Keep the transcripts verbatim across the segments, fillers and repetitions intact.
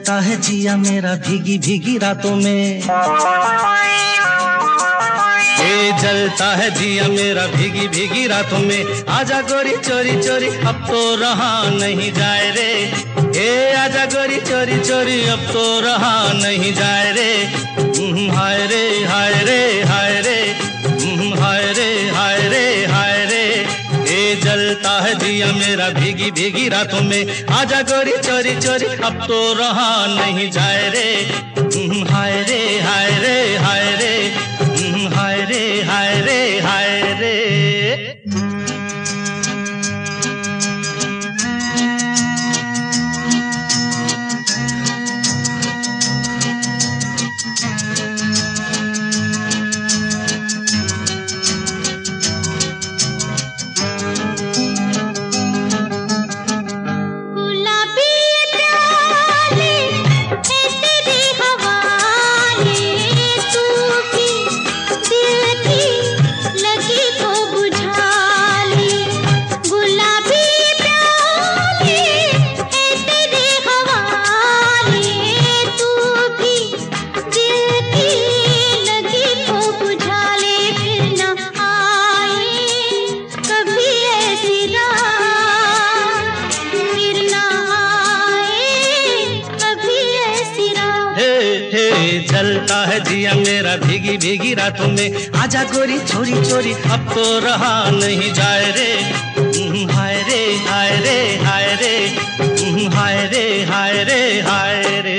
जलता है जिया मेरा भीगी भीगी रातों में, ये जलता है जिया मेरा भीगी भीगी रातों में। आजा गोरी चोरी चोरी अब तो रहा नहीं जाए रे, ए आजा गोरी चोरी चोरी अब तो रहा नहीं जाए रे। हाय रे हाय रे हाय रे, हाय रे हाय रे हाय रे, ये जलता है जिया मेरा भीगी भीगी रातों में। आजा गोरी चोरी चोरी अब तो रहा नहीं जाए रे। हाय रे हाय रे हाय रे, हाय रे हाय रे हाय रे। जलता है जिया मेरा भीगी भीगी रातों में। आजा गोरी चोरी चोरी अब तो रहा नहीं जाए रे। हाय रे हाय रे हाय रे, हाय रे हाय रे हाय रे।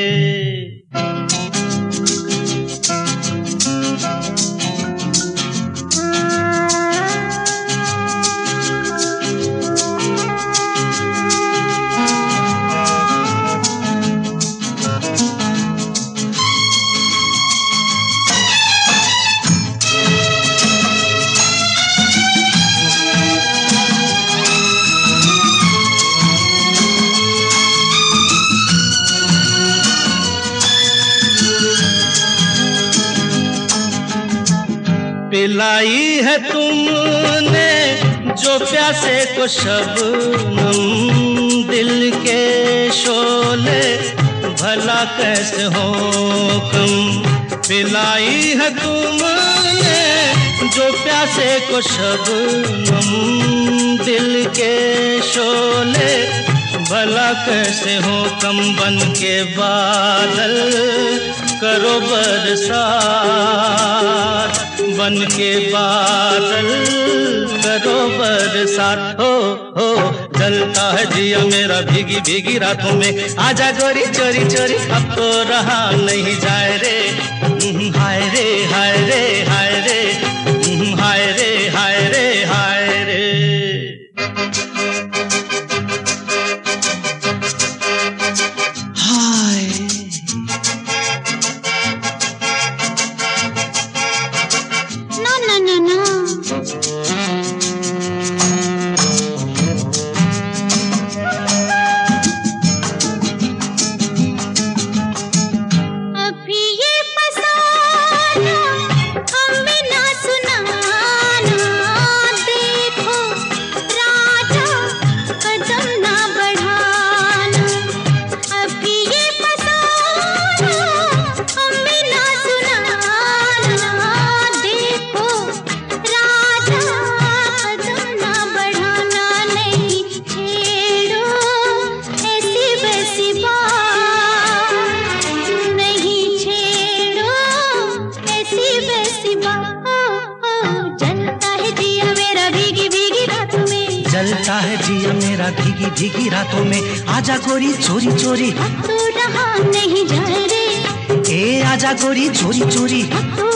पिलाई है तुमने जो प्यासे को शबनम, दिल के शोले भला कैसे हो कम। पिलाई है तुमने जो प्यासे को शबनम, दिल के शोले भला कैसे हो कम। बन के बादल करो बरसात, बन के बादल करो बरसात। हो हो जलता है जिया मेरा भीगी भीगी रातों में। आजा गोरी चोरी चोरी अब तो रहा नहीं जाए रे। हाय रे हाय रे हाय रे, हाय रे हाय रे हाय रे। जलता है जिया मेरा भीगी भीगी रातों में। आजा गोरी चोरी चोरी अब तो रहा नहीं जाए रे। ए आजा गोरी चोरी चोरी अब तो